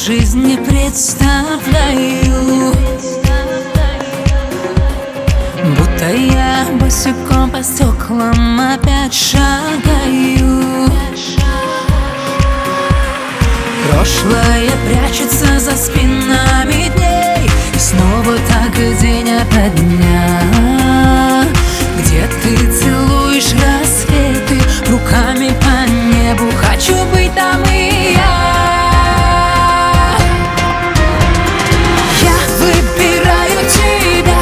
жизнь не представляю, будто я босиком по стеклам опять шагаю. Прошлое прячется за спинами дней, и снова так день ото дня, где ты целуешь рассветы руками по небу. Хочу быть там и я. Я выбираю тебя,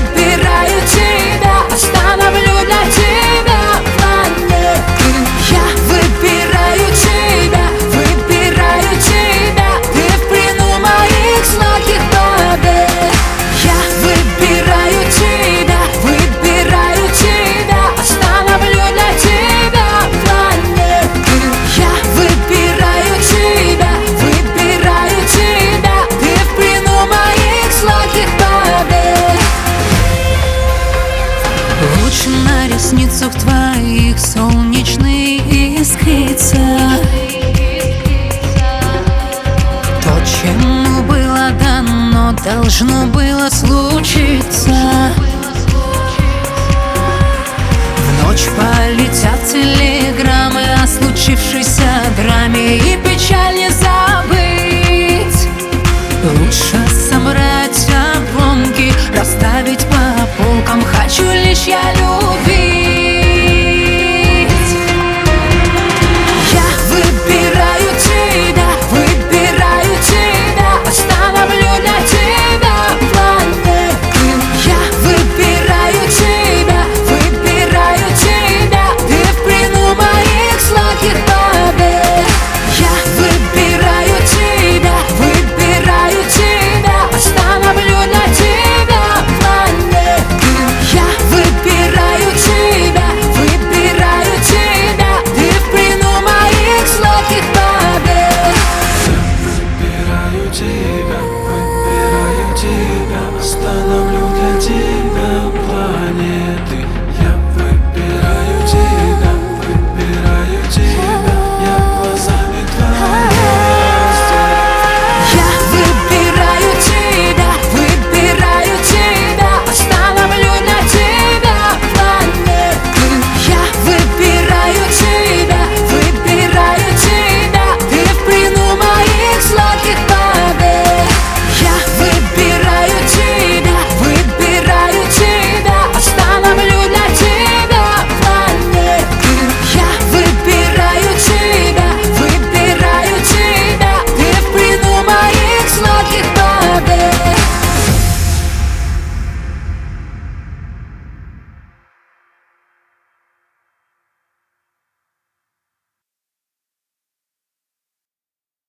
остановлю для тебя планеты. Я выбираю тебя, ты в плену моих сладких побед. Я выбираю тебя, остановлю для тебя планеты. Я выбираю тебя, ты в плену моих сладких побед. Луч на ресницах твоих солнечный искрится. То, чему было дано, должно было случиться. В ночь полетят теле